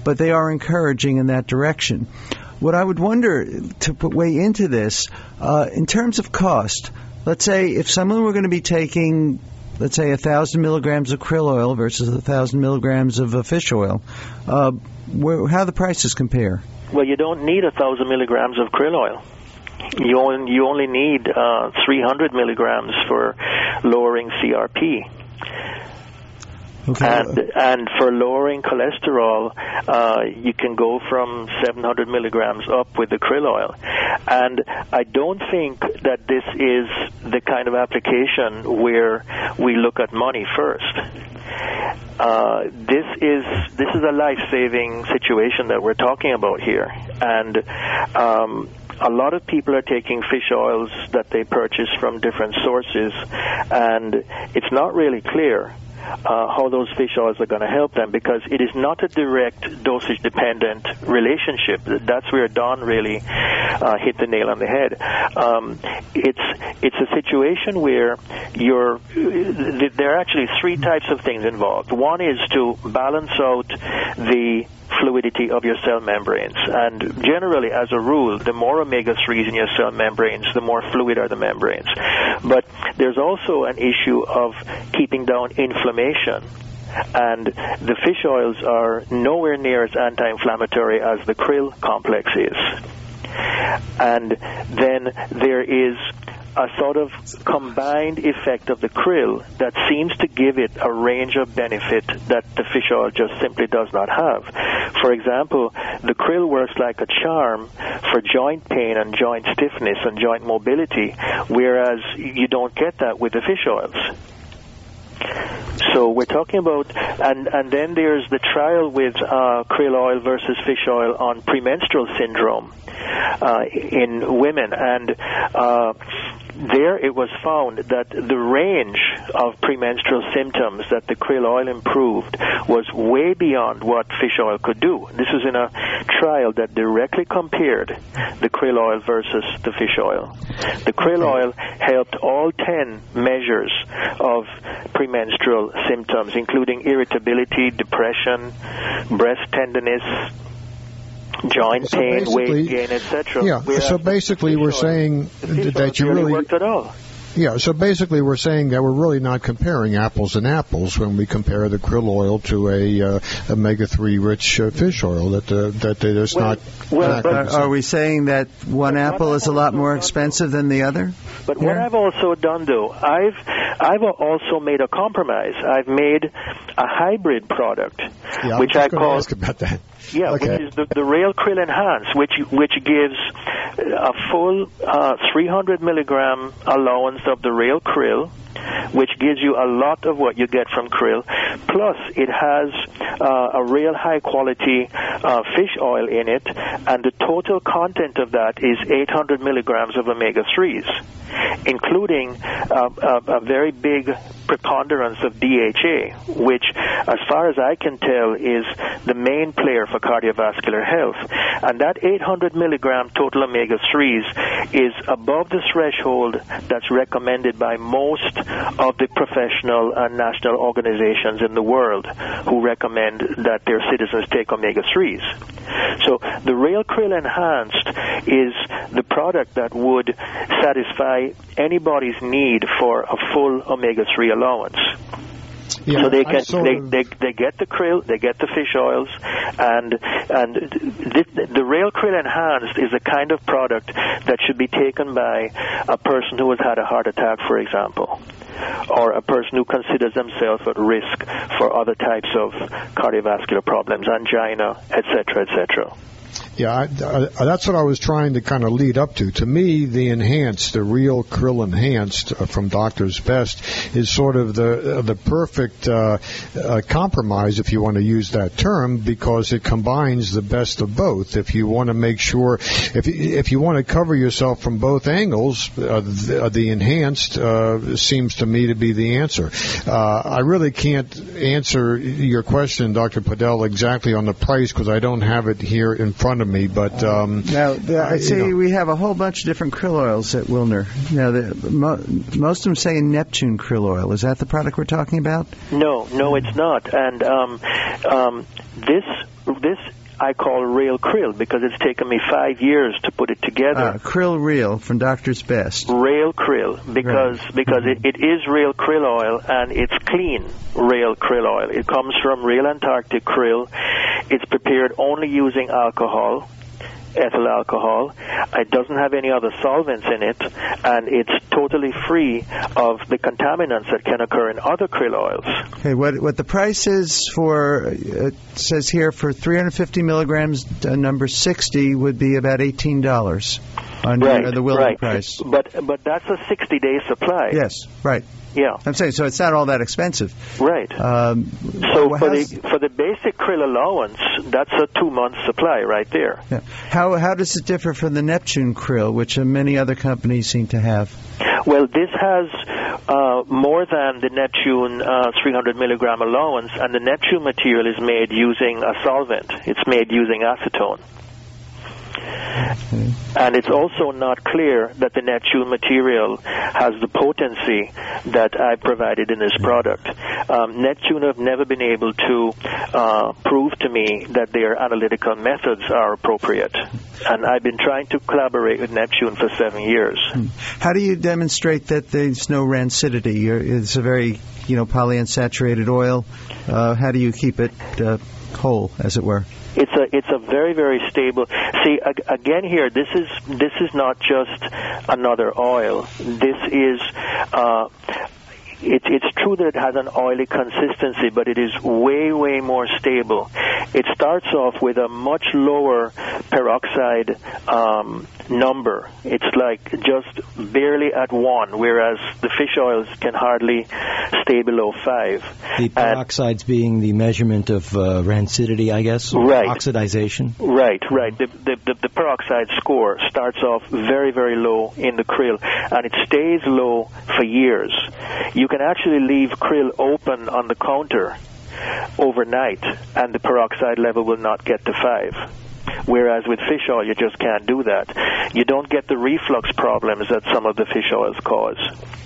but they are encouraging in that direction. What I would wonder, to put way into this, uh, in terms of cost, let's say if someone were going to be taking, let's say, one thousand milligrams of krill oil versus one thousand milligrams of uh, fish oil, uh, where, how the prices compare? Well, you don't need one thousand milligrams of krill oil. You only, you only need uh, three hundred milligrams for lowering C R P. Okay. And, and for lowering cholesterol, uh, you can go from seven hundred milligrams up with the krill oil. And I don't think that this is the kind of application where we look at money first. Uh, this is this is a life-saving situation that we're talking about here, and um, a lot of people are taking fish oils that they purchase from different sources, and it's not really clear Uh, how those fish oils are going to help them, because it is not a direct dosage-dependent relationship. That's where Don really uh, hit the nail on the head. Um, it's it's a situation where you're there are actually three types of things involved. One is to balance out the fluidity of your cell membranes, and generally, as a rule, the more omega threes in your cell membranes, the more fluid are the membranes. But there's also an issue of keeping down inflammation, and the fish oils are nowhere near as anti-inflammatory as the krill complex is. And then there is a sort of combined effect of the krill that seems to give it a range of benefit that the fish oil just simply does not have. For example, the krill works like a charm for joint pain and joint stiffness and joint mobility, whereas you don't get that with the fish oils. So we're talking about, and, and then there's the trial with uh, krill oil versus fish oil on premenstrual syndrome uh, in women, and uh, there it was found that the range of premenstrual symptoms that the krill oil improved was way beyond what fish oil could do. This was in a trial that directly compared the krill oil versus the fish oil. The krill oil helped all ten measures of premenstrual symptoms, including irritability, depression, breast tenderness, joint so pain, weight gain, et cetera. Yeah, so basically we're saying that you really worked at all. Yeah, so basically we're saying that we're really not comparing apples and apples when we compare the krill oil to a uh, omega three rich uh, fish oil. That uh, that there's well, not. Well, not but, are, are we saying that one apple is a lot more expensive than the other? But what I've also done, though, I've I've also made a compromise. I've made a hybrid product, yeah, which I I call. Ask about that. Yeah, okay. which is the, the Rail Krill Enhance, which which gives a full uh, three hundred milligram allowance of the Rail Krill, which gives you a lot of what you get from krill. Plus, it has uh, a real high-quality uh, fish oil in it, and the total content of that is eight hundred milligrams of omega threes, including uh, a, a very big preponderance of D H A, which, as far as I can tell, is the main player for cardiovascular health. And that eight hundred milligram total omega threes is above the threshold that's recommended by most of the professional and national organizations in the world who recommend that their citizens take omega threes. So the Rail Krill Enhanced is the product that would satisfy anybody's need for a full omega three allowance. Yeah, so they can they, of... they they get the krill, they get the fish oils, and and this, the Rail Krill Enhanced is a kind of product that should be taken by a person who has had a heart attack, for example, or a person who considers themselves at risk for other types of cardiovascular problems, angina, et cetera, et cetera. Yeah, I, I, that's what I was trying to kind of lead up to. To me, the enhanced, the Real Krill Enhanced uh, from Doctor's Best is sort of the uh, the perfect uh, uh, compromise, if you want to use that term, because it combines the best of both. If you want to make sure, if if you want to cover yourself from both angles, uh, the, uh, the enhanced uh, seems to me to be the answer. Uh, I really can't answer your question, Doctor Podell, exactly on the price because I don't have it here in front of me, but um, now the, I see you know. we have a whole bunch of different krill oils at Wilner. Now, the, mo, most of them say Neptune krill oil. Is that the product we're talking about? No, no, it's not. And um, um, this this I call Real Krill because it's taken me five years to put it together. Uh, Krill Real from Doctor's Best. Real Krill because Right. because it, it is real krill oil and it's clean real krill oil. It comes from real Antarctic krill. It's prepared only using alcohol, ethyl alcohol. It doesn't have any other solvents in it, and it's totally free of the contaminants that can occur in other krill oils. Okay, what what the price is for, uh, it says here, for three hundred fifty milligrams, uh, number sixty would be about eighteen dollars on Right, uh, the Willow right. price. But but that's a sixty-day supply. Yes, right. Yeah. I'm saying, so it's not all that expensive. Right. Um, So well, for how's- the for the basic krill allowance, that's a two-month supply right there. yeah. How how does it differ from the Neptune krill, which uh, many other companies seem to have? Well, this has uh, more than the Neptune uh, three hundred milligram allowance, and the Neptune material is made using a solvent. It's made using acetone. And it's also not clear that the Neptune material has the potency that I provided in this product. Um, Neptune have never been able to uh, prove to me that their analytical methods are appropriate. And I've been trying to collaborate with Neptune for seven years. How do you demonstrate that there's no rancidity? You're- It's a very, you know, polyunsaturated oil. Uh, how do you keep it uh, whole, as it were? It's a it's a very very stable. See ag- again here. This is this is not just another oil. This is. Uh, It, it's true that it has an oily consistency, but it is way, way more stable. It starts off with a much lower peroxide um, number. It's like just barely at one, whereas the fish oils can hardly stay below five. The peroxides being the measurement of uh, rancidity, I guess, or Right. oxidization. Right, right. The, the, the, the peroxide score starts off very, very low in the krill, and it stays low for years. You can actually leave krill open on the counter overnight, and the peroxide level will not get to five. Whereas with fish oil, you just can't do that. You don't get the reflux problems that some of the fish oils cause.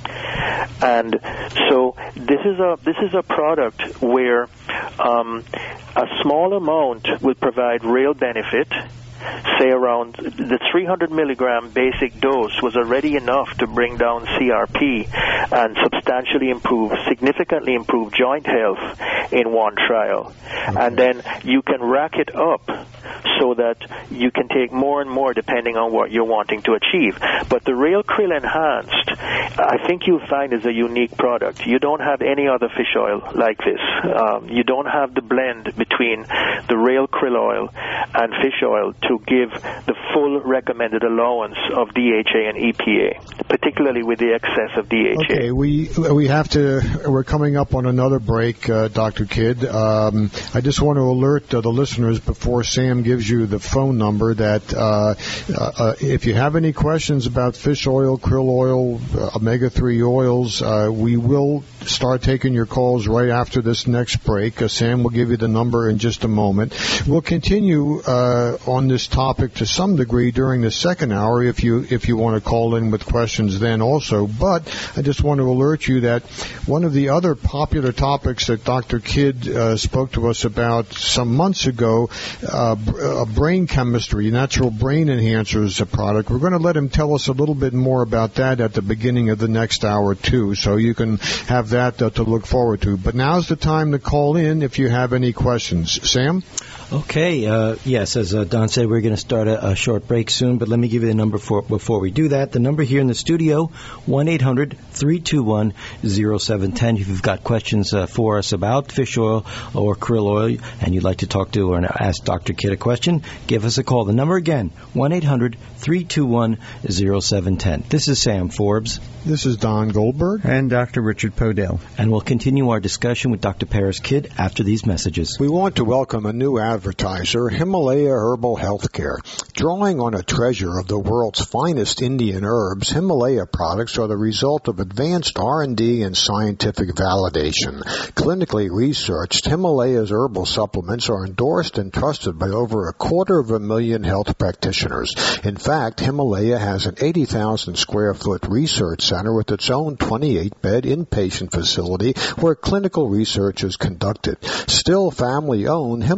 And so this is a this is a product where um, a small amount will provide real benefit. Say around the three hundred milligram basic dose was already enough to bring down C R P and substantially improve, significantly improve joint health in one trial. Okay. And then you can rack it up so that you can take more and more depending on what you're wanting to achieve. But the Real Krill Enhanced, I think you'll find is a unique product. You don't have any other fish oil like this. Um, you don't have the blend between the Real Krill oil and fish oil to give the full recommended allowance of D H A and E P A, particularly with the excess of D H A. Okay, we we have to. We're coming up on another break, uh, Doctor Kidd. Um, I just want to alert uh, the listeners before Sam gives you the phone number that uh, uh, if you have any questions about fish oil, krill oil, uh, omega three oils, uh, we will start taking your calls right after this next break. Uh, Sam will give you the number in just a moment. We'll continue uh, on this topic to some degree during the second hour if you if you want to call in with questions then also. But I just want to alert you that one of the other popular topics that Doctor Kidd uh, spoke to us about some months ago, uh, uh, brain chemistry, natural brain enhancers, a product. We're going to let him tell us a little bit more about that at the beginning of the next hour too, so you can have that uh, to look forward to. But now's the time to call in if you have any questions. Sam? Okay, uh, yes, as uh, Don said, we're going to start a, a short break soon, but let me give you the number for, before we do that. The number here in the studio, one eight hundred three two one oh seven one oh. If you've got questions uh, for us about fish oil or krill oil and you'd like to talk to or ask Doctor Kidd a question, give us a call. The number again, one eight hundred three two one oh seven one oh. This is Sam Forbes. This is Don Goldberg. And Doctor Richard Podell. And we'll continue our discussion with Doctor Paris Kidd after these messages. We want to welcome a new advertiser, Himalaya Herbal Healthcare. Drawing on a treasure of the world's finest Indian herbs, Himalaya products are the result of advanced R and D and scientific validation. Clinically researched, Himalaya's herbal supplements are endorsed and trusted by over a quarter of a million health practitioners. In fact, Himalaya has an eighty thousand square foot research center with its own twenty-eight bed inpatient facility where clinical research is conducted. Still family-owned, Himalaya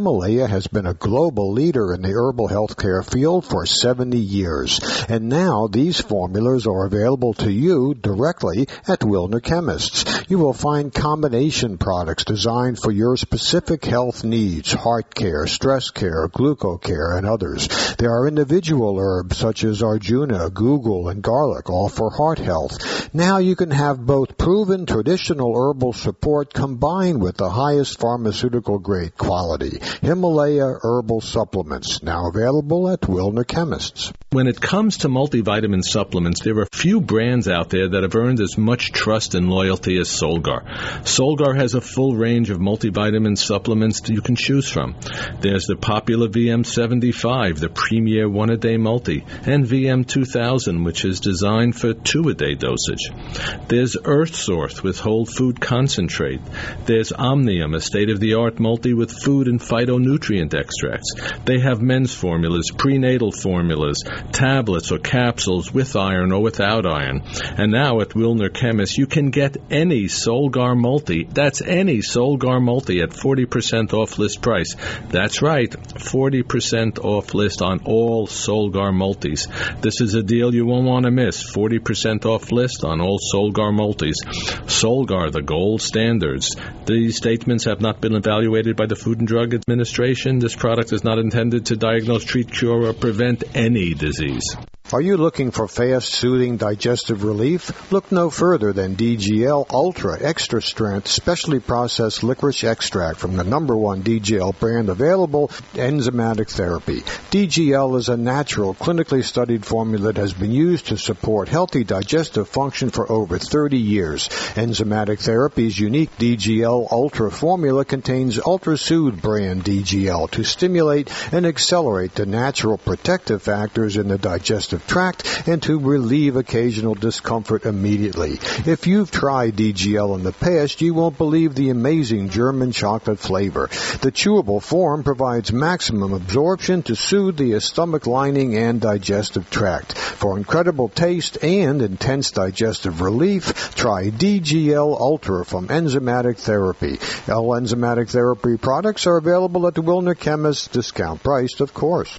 has been a global leader in the herbal healthcare field for seventy years. And now these formulas are available to you directly at Wilner Chemists. You will find combination products designed for your specific health needs, heart care, stress care, glucocare, and others. There are individual herbs such as Arjuna, Google, and garlic, all for heart health. Now you can have both proven traditional herbal support combined with the highest pharmaceutical grade quality. Himalaya Herbal Supplements, now available at Wilner Chemists. When it comes to multivitamin supplements, there are few brands out there that have earned as much trust and loyalty as Solgar. Solgar has a full range of multivitamin supplements that you can choose from. There's the popular V M seventy-five, the premier one-a-day multi, and V M two thousand, which is designed for two-a-day dosage. There's Earth Source with whole food concentrate. There's Omnium, a state-of-the-art multi with food and phytonutrient extracts. They have men's formulas, prenatal formulas, tablets or capsules with iron or without iron. And now at Wilner Chemists, you can get any Solgar multi. That's any Solgar multi at forty percent off list price. That's right, forty percent off list on all Solgar multis. This is a deal you won't want to miss. forty percent off list on all Solgar multis. Solgar, the gold standards. These statements have not been evaluated by the Food and Drug Administration. This product is not intended to diagnose, treat, cure, or prevent any disease. Are you looking for fast, soothing digestive relief? Look no further than D G L Ultra Extra Strength Specially Processed Licorice Extract from the number one D G L brand available, Enzymatic Therapy. D G L is a natural, clinically studied formula that has been used to support healthy digestive function for over thirty years. Enzymatic Therapy's unique D G L Ultra formula contains Ultra Soothe brand D G L to stimulate and accelerate the natural protective factors in the digestive tract and to relieve occasional discomfort immediately. If you've tried D G L in the past, you won't believe the amazing German chocolate flavor. The chewable form provides maximum absorption to soothe the stomach lining and digestive tract. For incredible taste and intense digestive relief, try D G L Ultra from Enzymatic Therapy. All Enzymatic Therapy products are available at the Wilner Chemists, discount priced, of course.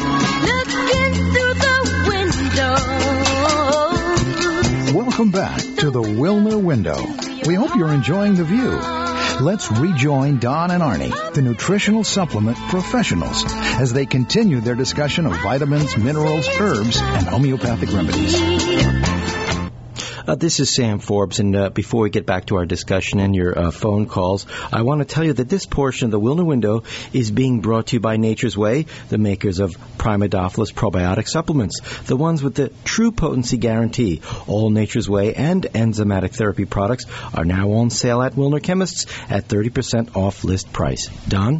Welcome back to the Wilner Window. We hope you're enjoying the view. Let's rejoin Don and Arnie, the nutritional supplement professionals, as they continue their discussion of vitamins, minerals, herbs, and homeopathic remedies. Uh, this is Sam Forbes, and uh, before we get back to our discussion and your uh, phone calls, I want to tell you that this portion of the Wilner Window is being brought to you by Nature's Way, the makers of Primodophilus probiotic supplements, the ones with the true potency guarantee. All Nature's Way and Enzymatic Therapy products are now on sale at Wilner Chemists at thirty percent off list price. Don?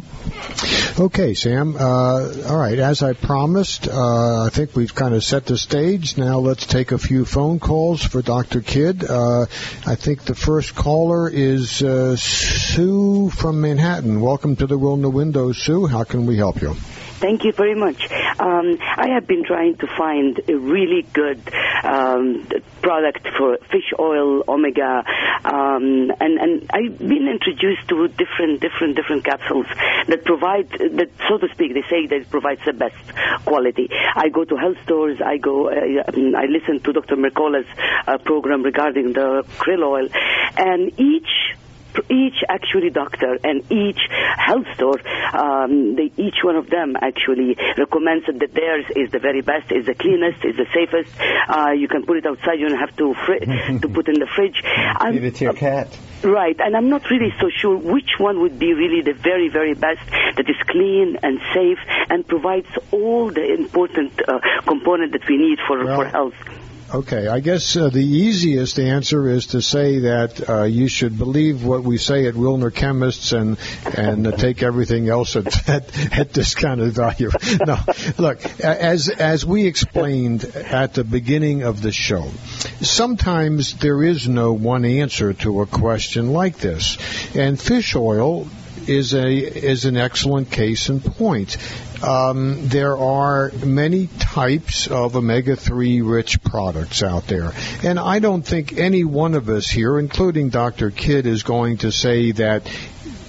Okay, Sam. Uh, all right, as I promised, uh, I think we've kind of set the stage. Now let's take a few phone calls for Doctor Kidd. Uh, I think the first caller is uh, Sue from Manhattan. Welcome to the Wilner Window, Sue. How can we help you? Thank you very much. Um, I have been trying to find a really good um, product for fish oil, omega, um, and, and I've been introduced to different, different, different capsules that provide, that so to speak, they say that it provides the best quality. I go to health stores. I go. Uh, I listen to Doctor Mercola's uh, program regarding the krill oil, and each. Each actually doctor and each health store, um, they, each one of them actually recommends that theirs is the very best, is the cleanest, is the safest. Uh, you can put it outside. You don't have to fri- to put in the fridge. Give it to your cat. Right, and I'm not really so sure which one would be really the very, very best that is clean and safe and provides all the important uh, component that we need for, well, for health. Okay, I guess uh, the easiest answer is to say that uh, you should believe what we say at Wilner Chemists and and uh, take everything else at, at, at discounted value. No, look, as as we explained at the beginning of the show, sometimes there is no one answer to a question like this, and fish oil is a is an excellent case in point. Um, there are many types of omega three rich products out there, and I don't think any one of us here, including Doctor Kidd, is going to say that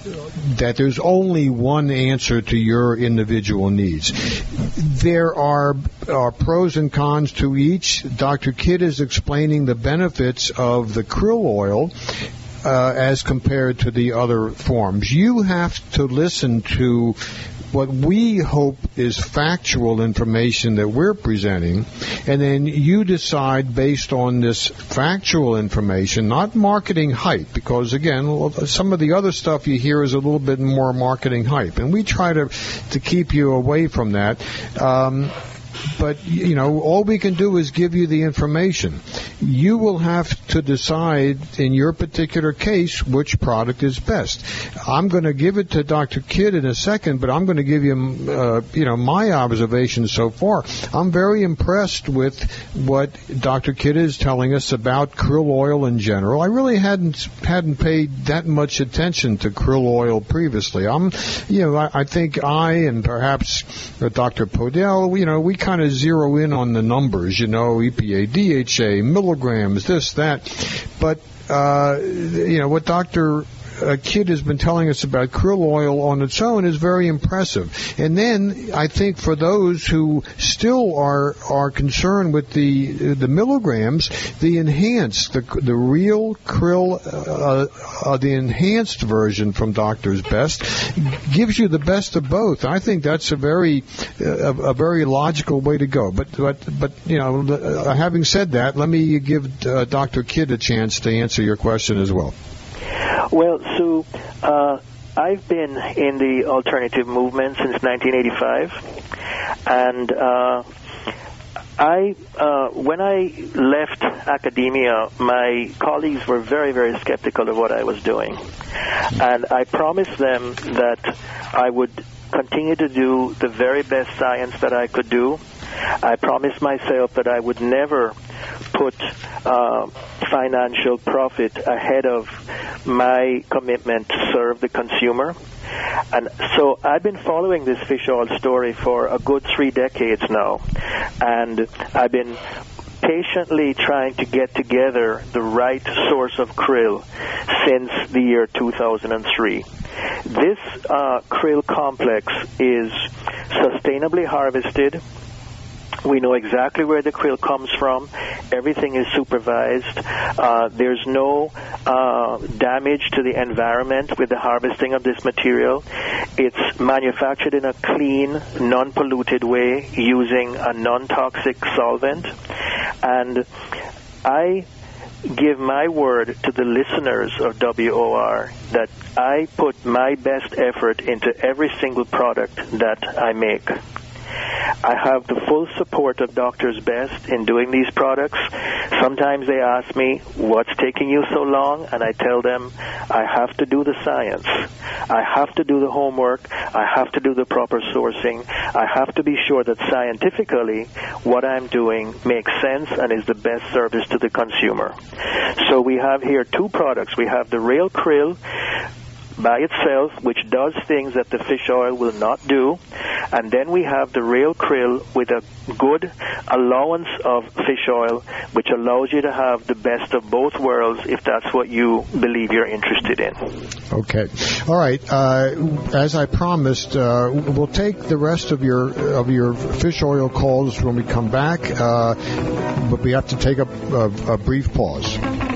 that there's only one answer to your individual needs. There are, are pros and cons to each. Doctor Kidd is explaining the benefits of the krill oil uh, as compared to the other forms. You have to listen to what we hope is factual information that we're presenting, and then you decide based on this factual information, not marketing hype, because again, some of the other stuff you hear is a little bit more marketing hype, and we try to to keep you away from that. Um, But, you know, all we can do is give you the information. You will have to decide in your particular case which product is best. I'm going to give it to Doctor Kidd in a second, but I'm going to give you, uh, you know, my observations so far. I'm very impressed with what Doctor Kidd is telling us about krill oil in general. I really hadn't hadn't paid that much attention to krill oil previously. I'm, you know, I, I think I and perhaps uh, Doctor Podell, you know, we kind of zero in on the numbers, you know, E P A, D H A, milligrams, this, that. But, uh, you know, what Doctor Uh, Kidd has been telling us about krill oil on its own is very impressive. And then I think for those who still are are concerned with the the milligrams, the enhanced, the the real krill, uh, uh, the enhanced version from Doctor's Best gives you the best of both. I think that's a very uh, a very logical way to go. But but but you know, uh, having said that, let me give uh, Doctor Kidd a chance to answer your question as well. Well, so uh, I've been in the alternative movement since nineteen eighty-five, and uh, I, uh, when I left academia, my colleagues were very, very skeptical of what I was doing, and I promised them that I would continue to do the very best science that I could do. I promised myself that I would never put uh, financial profit ahead of my commitment to serve the consumer. And so I've been following this fish oil story for a good three decades now, and I've been patiently trying to get together the right source of krill since the year two thousand three. This uh, krill complex is sustainably harvested. We know exactly where the krill comes from. Everything is supervised. Uh, there's no uh, damage to the environment with the harvesting of this material. It's manufactured in a clean, non-polluted way using a non-toxic solvent. And I give my word to the listeners of W O R that I put my best effort into every single product that I make. I have the full support of Doctor's Best in doing these products. Sometimes they ask me, what's taking you so long? And I tell them, I have to do the science. I have to do the homework. I have to do the proper sourcing. I have to be sure that scientifically what I'm doing makes sense and is the best service to the consumer. So we have here two products. We have the Real Krill by itself, which does things that the fish oil will not do. And then we have the Real Krill with a good allowance of fish oil, which allows you to have the best of both worlds if that's what you believe you're interested in. Okay. All right. Uh, as I promised, uh, we'll take the rest of your of your fish oil calls when we come back, uh, but we have to take a, a, a brief pause.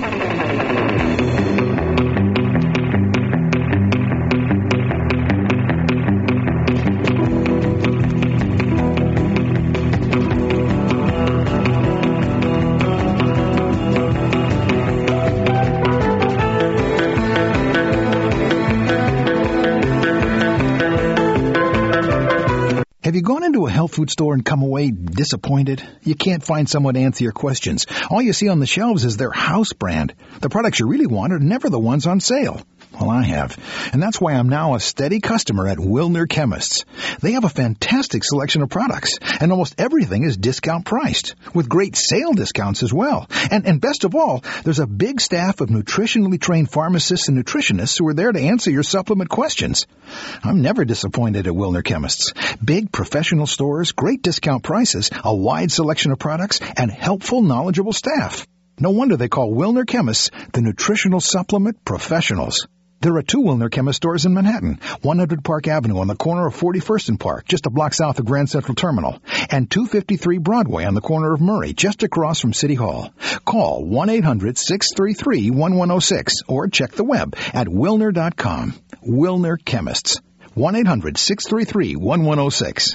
Have you gone into a health food store and come away disappointed? You can't find someone to answer your questions. All you see on the shelves is their house brand. The products you really want are never the ones on sale. Well, I have. And that's why I'm now a steady customer at Wilner Chemists. They have a fantastic selection of products, and almost everything is discount priced, with great sale discounts as well. And, and best of all, there's a big staff of nutritionally trained pharmacists and nutritionists who are there to answer your supplement questions. I'm never disappointed at Wilner Chemists. Big professional stores, great discount prices, a wide selection of products, and helpful, knowledgeable staff. No wonder they call Wilner Chemists the nutritional supplement professionals. There are two Wilner Chemist stores in Manhattan, one hundred Park Avenue on the corner of forty-first and Park, just a block south of Grand Central Terminal, and two fifty-three Broadway on the corner of Murray, just across from City Hall. Call one eight hundred six three three one one zero six or check the web at wilner dot com. Wilner Chemists. one eight hundred six three three one one zero six.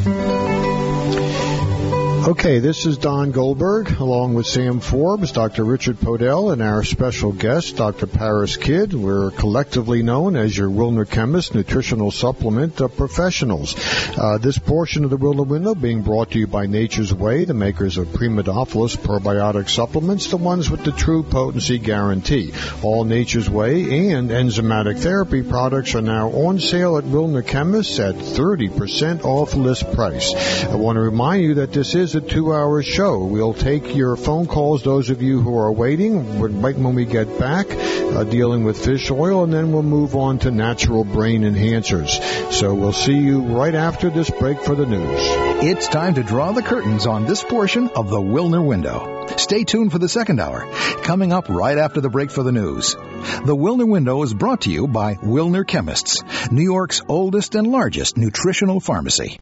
Okay, this is Don Goldberg, along with Sam Forbes, Doctor Richard Podell, and our special guest, Doctor Paris Kidd. We're collectively known as your Wilner Chemist Nutritional Supplement uh, Professionals. Uh, this portion of the Wilner Window being brought to you by Nature's Way, the makers of Primadophilus probiotic supplements, the ones with the true potency guarantee. All Nature's Way and enzymatic therapy products are now on sale at Wilner Chemists at thirty percent off list price. I want to remind you that this is a two-hour show. We'll take your phone calls, those of you who are waiting, right when we get back, uh, dealing with fish oil, and then we'll move on to natural brain enhancers. So we'll see you right after this break for the news. It's time to draw the curtains on this portion of the Wilner Window. Stay tuned for the second hour, coming up right after the break for the news. The Wilner Window is brought to you by Wilner Chemists, New York's oldest and largest nutritional pharmacy.